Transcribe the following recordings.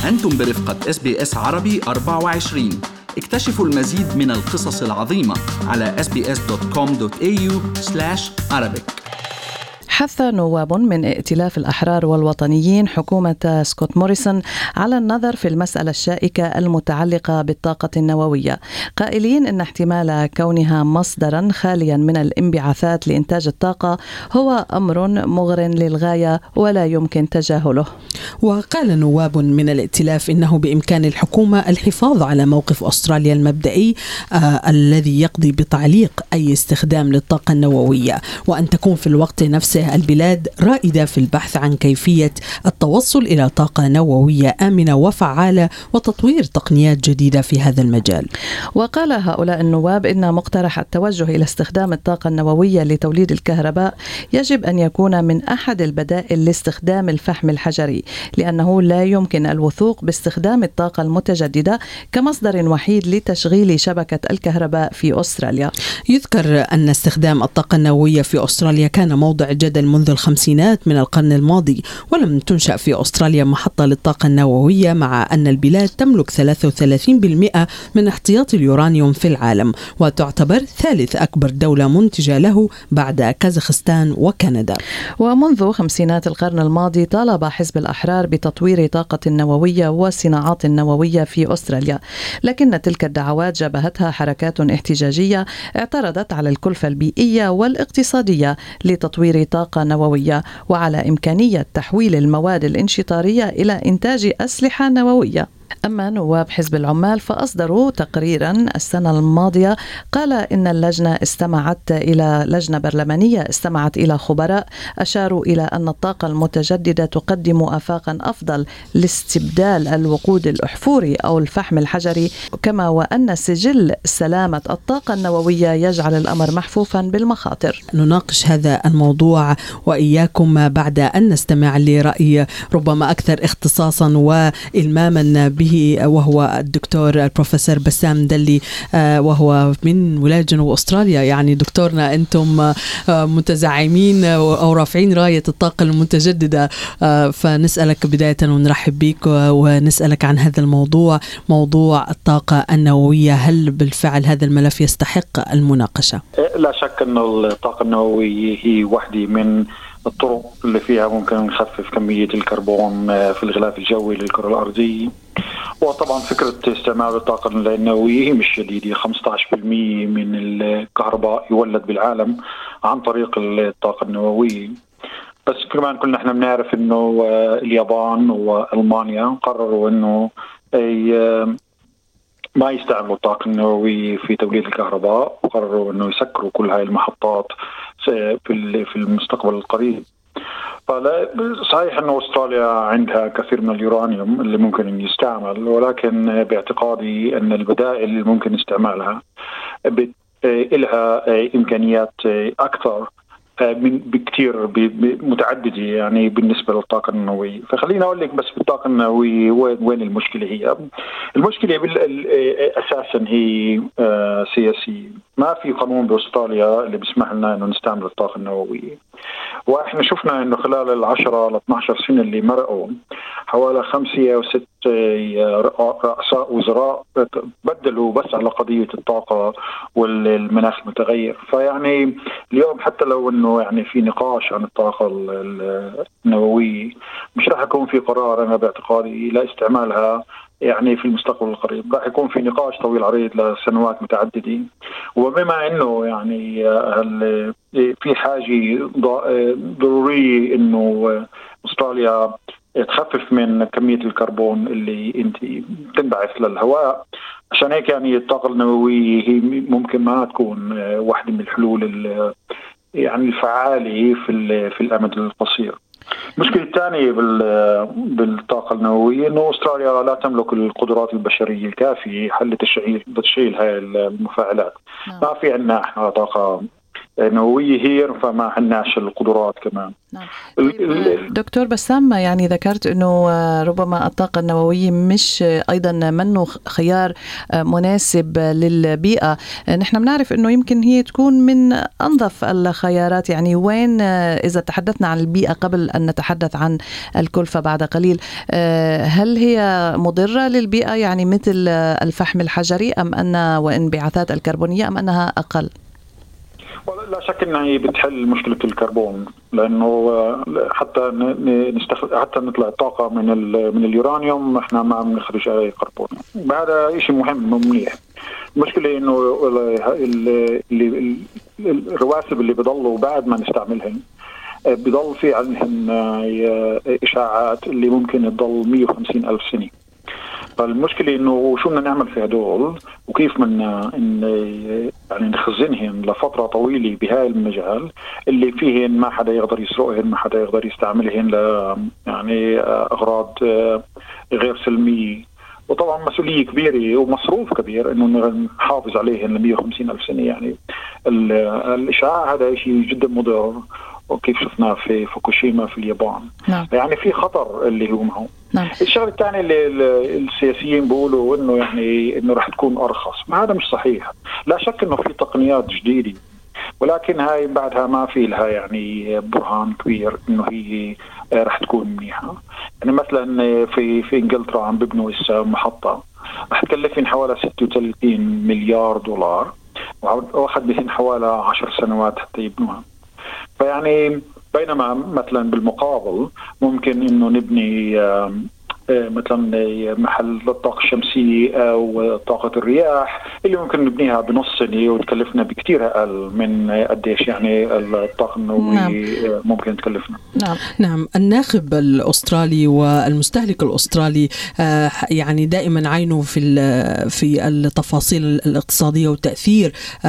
أنتم برفقة SBS عربي 24. اكتشفوا المزيد من القصص العظيمة على sbs.com.au/Arabic. حث نواب من ائتلاف الأحرار والوطنيين حكومة سكوت موريسون على النظر في المسألة الشائكة المتعلقة بالطاقة النووية، قائلين إن احتمال كونها مصدرا خاليا من الانبعاثات لإنتاج الطاقة هو أمر مغر للغاية ولا يمكن تجاهله. وقال نواب من الائتلاف إنه بإمكان الحكومة الحفاظ على موقف أستراليا المبدئي الذي يقضي بتعليق أي استخدام للطاقة النووية، وأن تكون في الوقت نفسه البلاد رائدة في البحث عن كيفية التوصل إلى طاقة نووية آمنة وفعالة وتطوير تقنيات جديدة في هذا المجال. وقال هؤلاء النواب إن مقترح التوجه إلى استخدام الطاقة النووية لتوليد الكهرباء يجب أن يكون من أحد البدائل لاستخدام الفحم الحجري، لأنه لا يمكن الوثوق باستخدام الطاقة المتجددة كمصدر وحيد لتشغيل شبكة الكهرباء في أستراليا. يذكر أن استخدام الطاقة النووية في أستراليا كان موضع جدل منذ الخمسينات من القرن الماضي، ولم تنشأ في أستراليا محطة للطاقة النووية، مع أن البلاد تملك 33% من احتياط اليورانيوم في العالم، وتعتبر ثالث أكبر دولة منتجة له بعد كازاخستان وكندا. ومنذ خمسينات القرن الماضي طالب حزب الأحرار بتطوير طاقة النووية والصناعات النووية في أستراليا، لكن تلك الدعوات جابهتها حركات احتجاجية اعترضت على الكلفة البيئية والاقتصادية لتطوير طاقة نووية وعلى إمكانية تحويل المواد الانشطارية إلى إنتاج أسلحة نووية. أما نواب حزب العمال فأصدروا تقريرا السنة الماضية قال إن لجنة برلمانية استمعت إلى خبراء أشاروا إلى أن الطاقة المتجددة تقدم آفاقا أفضل لاستبدال الوقود الأحفوري أو الفحم الحجري، كما وأن سجل سلامة الطاقة النووية يجعل الأمر محفوفا بالمخاطر. نناقش هذا الموضوع وإياكم بعد أن نستمع لرأي ربما أكثر اختصاصا وإلماما به، وهو الدكتور البروفيسور بسام دلي، وهو من ولاية جنوب أستراليا. يعني دكتورنا، أنتم متزعمين أو رافعين راية الطاقة المتجددة، فنسألك بداية ونرحب بك ونسألك عن هذا الموضوع، موضوع الطاقة النووية. هل بالفعل هذا الملف يستحق المناقشة؟ لا شك أن الطاقة النووية هي واحدة من الطرق اللي فيها ممكن نخفف كمية الكربون في الغلاف الجوي للكرة الأرضية. وطبعا فكرة استعمال الطاقة النووية هي مش جديدة. 15% من الكهرباء يولد بالعالم عن طريق الطاقة النووية. بس كمان كلنا احنا بنعرف انه اليابان وألمانيا قرروا انه ما يستعملوا الطاقة النووية في توليد الكهرباء، وقرروا انه يسكروا كل هاي المحطات في المستقبل القريب. فلا صحيح أن أستراليا عندها كثير من اليورانيوم اللي ممكن أن يستعمل، ولكن باعتقادي أن البدائل اللي ممكن استعمالها لها إمكانيات أكثر من بكتير متعددة يعني بالنسبة للطاقة النووية. فخلينا أقول لك بس بالطاقة النووية وين المشكلة. هي المشكلة أساسا هي سياسية. ما في قانون بأستراليا اللي بيسمح لنا إنه نستعمل الطاقة النووية، وإحنا شفنا إنه خلال 10 ل 12 سنة اللي مرقوا حوالي 5 أو 6 رؤساء وزراء بدلوا بس على قضية الطاقة والمناخ المتغير. فيعني اليوم حتى لو إنه يعني في نقاش عن الطاقة النووية، مش راح يكون في قرار أنا باعتقادي لا استعمالها يعني في المستقبل القريب. راح يكون في نقاش طويل عريض لسنوات متعددة. وبما إنه يعني في حاجة ضرورية إنه أستراليا تخفف من كمية الكربون اللي انت تنبعث للهواء، عشان هيك يعني الطاقة النووية هي ممكن ما تكون واحدة من الحلول يعني الفعالة في الأمد القصير. المشكلة الثانية بالطاقة النووية إنه أستراليا لا تملك القدرات البشرية الكافية حل تشغيل هاي المفاعلات. ما في عندنا إحنا طاقة نووية هي، فما عندناش القدرات كمان. نعم. طيب دكتور بسام، يعني ذكرت أنه ربما الطاقة النووية مش أيضا منه خيار مناسب للبيئة. نحن بنعرف أنه يمكن هي تكون من أنظف الخيارات، يعني وين إذا تحدثنا عن البيئة قبل أن نتحدث عن الكلفة بعد قليل، هل هي مضرة للبيئة يعني مثل الفحم الحجري، أم أن وانبعاثات الكربونية، أم أنها أقل؟ لا شك انها هي بتحل مشكله الكربون، لانه حتى نطلع الطاقه من اليورانيوم احنا ما بنخرج اي كربون. هذا شيء مهم ومنيح. المشكله انه الرواسب اللي بضلوا بعد ما نستعملهن بضل في عندهم اشعاعات اللي ممكن تضل 150,000 سنه. فالمشكلة إنه شو بدنا نعمل في هدول، وكيف بدنا يعني نخزنهن لفترة طويلة بهاي المجال اللي فيهن ما حدا يقدر يسرقهن، ما حدا يقدر يستعملهن يعني أغراض غير سلمية. وطبعا مسؤولية كبيرة ومصروف كبير إنه نحافظ عليهن ل 150,000 سنة. يعني الإشعاع هذا شيء جدا مضر، وكيف شفناه في فوكوشيما في اليابان. نعم. يعني في خطر اللي هو معه. نعم. الشغله الثانيه اللي السياسيين بيقولوا انه يعني انه راح تكون ارخص، ما هذا مش صحيح. لا شك انه في تقنيات جديده، ولكن هاي بعدها ما في لها يعني برهان كبير انه هي راح تكون منيحه. يعني مثلا في انجلترا عم ببنوا محطه راح تكلفهم حوالي 36 مليار دولار، واخذ بهم حوالي 10 سنوات حتى يبنوها. فيعني بينما مثلا بالمقابل ممكن انه نبني مثلا محل للطاقة الشمسية أو طاقة الرياح اللي ممكن نبنيها بنص سنة وتكلفنا بكتير أقل من قديش يعني الطاقة النووية. نعم. ممكن تكلفنا. نعم. الناخب الأسترالي والمستهلك الأسترالي يعني دائما عينه في التفاصيل الاقتصادية وتأثير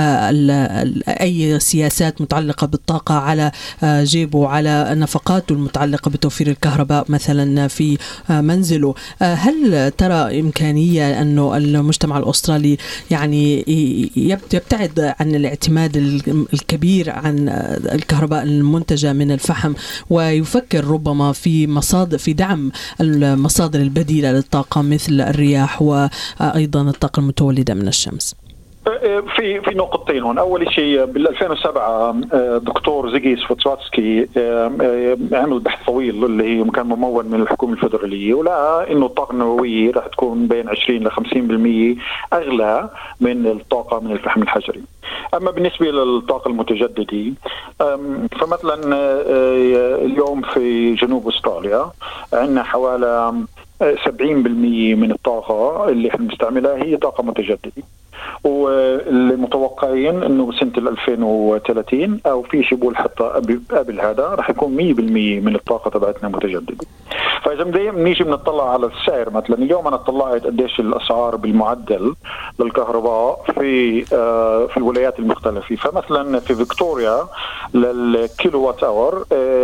أي سياسات متعلقة بالطاقة على جيبه، على نفقاته المتعلقة بتوفير الكهرباء مثلا في منزله. هل ترى إمكانية أنه المجتمع الأسترالي يعني يبتعد عن الاعتماد الكبير عن الكهرباء المنتجة من الفحم، ويفكر ربما في دعم المصادر البديلة للطاقة مثل الرياح وأيضا الطاقة المتولدة من الشمس؟ في نقطتين هون. أول شيء بال 2007 دكتور زيغي سوتسواتسكي عمل بحث طويل اللي كان ممول من الحكومة الفيدرالية، ولقى إنه الطاقة النووية راح تكون بين 20 ل 50% أغلى من الطاقة من الفحم الحجري. أما بالنسبة للطاقة المتجددة فمثلا اليوم في جنوب أستراليا عندنا حوالي 70% من الطاقة اللي احنا بنستعملها هي طاقة متجددة، والمتوقعين انه سنة 2030 او في شيء بقول حتى قبل هذا راح يكون 100% من الطاقة تبعتنا متجددة. فاذا نيجي بنطلع على السعر، مثلا اليوم انا طلعت قديش الاسعار بالمعدل للكهرباء في الولايات المختلفة. فمثلا في فيكتوريا للكيلو وات اور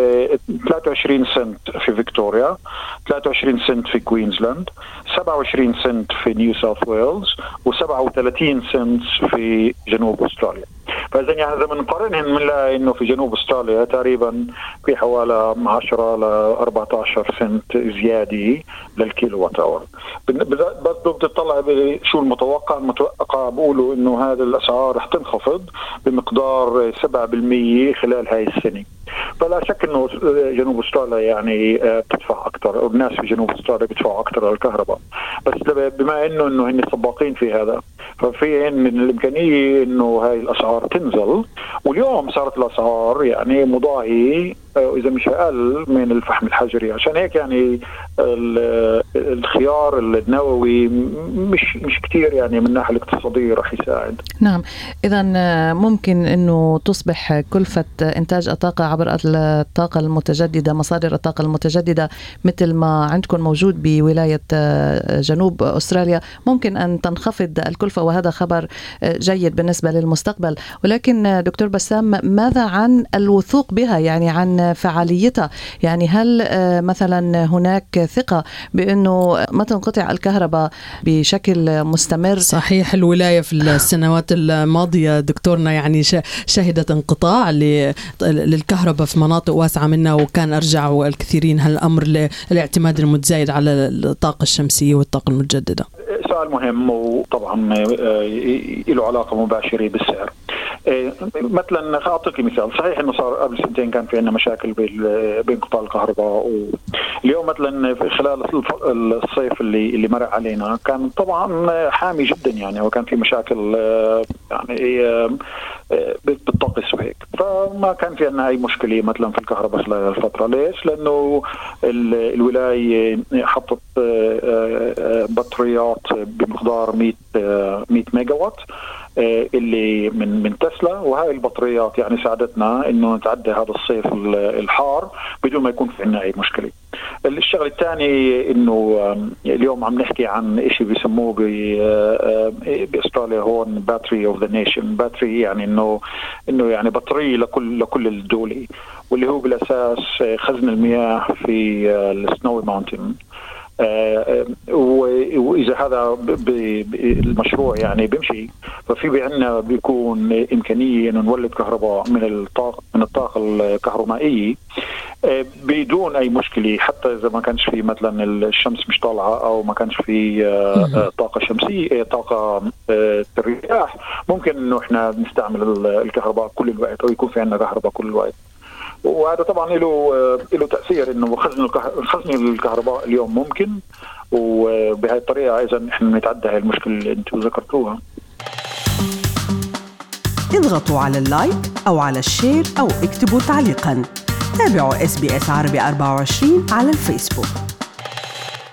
23 سنت في فيكتوريا، 23 سنت في كوينزلاند، 27 سنت في نيو ساوث ويلز، و37 سنت في جنوب أستراليا. فإذا يعني إذا بنقارنهم بنلاقي إنه في جنوب أستراليا تقريبا في حوالي 10 ل 14 سنت زيادة للكيلو وات اور. بس بتطلع شو المتوقع بقولوا إنه هذا الأسعار رح تنخفض بمقدار 7% خلال هاي السنة. فلا شك إنه جنوب أستراليا يعني بتدفع أكثر، أو الناس في جنوب أستراليا بيدفعوا أكثر على الكهرباء. بس بما إنه هن سباقين في هذا، ففي من الإمكانية إنه هاي الأسعار تنزل. واليوم صارت الأسعار يعني مضاهية إذا مش أقل من الفحم الحجري. عشان هيك يعني الخيار النووي مش كتير يعني من الناحية الاقتصادية رح يساعد. نعم. إذا ممكن إنه تصبح كلفة إنتاج الطاقة عبر الطاقة المتجددة، مصادر الطاقة المتجددة مثل ما عندكم موجود بولاية جنوب أستراليا، ممكن أن تنخفض الكلفة، وهذا خبر جيد بالنسبة للمستقبل. ولكن دكتور بسام، ماذا عن الوثوق بها؟ يعني عن عن فعاليتها. يعني هل مثلا هناك ثقة بأنه ما تنقطع الكهرباء بشكل مستمر؟ صحيح، الولاية في السنوات الماضية دكتورنا يعني شهدت انقطاع للكهرباء في مناطق واسعة منها، وكان أرجع الكثيرين هالأمر للاعتماد المتزايد على الطاقة الشمسية والطاقة المتجددة. سؤال مهم، وطبعا له علاقة مباشرة بالسعر. مثلا أعطيك مثال، صحيح أنه صار قبل 2 سنين كان في عندنا مشاكل بانقطاع الكهرباء، واليوم مثلا خلال الصيف اللي مر علينا كان طبعا حامي جدا يعني، وكان في مشاكل يعني بالطقس وهيك، فما كان في عندنا أي مشكلة مثلا في الكهرباء خلال الفترة. ليش؟ لأنه الولاية حطت بطاريات بمقدار 100 ميجا وات اللي من تسلا، وهاي البطاريات يعني ساعدتنا انه نتعدى هذا الصيف الحار بدون ما يكون في عندنا اي مشكله. الشغله الثانيه انه اليوم عم نحكي عن شيء بيسموه باستراليا هون باتري اوف ذا نيشن. باتري يعني انه يعني بطاريه لكل الدوله، واللي هو بالاساس خزن المياه في السنوي ماونتن. وإذا هذا المشروع يعني بيمشي، ففي عندنا بيكون إمكانية إنه نولد كهرباء من الطاقة الكهرومائية بدون أي مشكلة، حتى إذا ما كانش في مثلا الشمس مش طالعة أو ما كانش في طاقة شمسية، طاقة الرياح، ممكن إنه إحنا نستعمل الكهرباء كل الوقت، أو يكون في عندنا كهرباء كل الوقت. وهذا طبعا له تأثير انه خزن الكهرباء اليوم ممكن، وبهذه الطريقة اذا احنا نتعدى هاي المشكلة اللي انتم ذكرتوها. اضغطوا على اللايك او على الشير او اكتبوا تعليقا. تابعوا SBS عربي 24 على الفيسبوك.